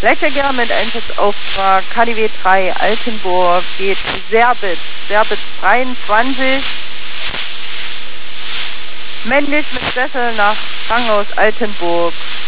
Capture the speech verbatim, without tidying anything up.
Blackjack mit Einsetzauftrag K D W drei Altenburg geht Serbitz, Serbitz dreiundzwanzig, männlich mit Sessel nach Krankenhaus Altenburg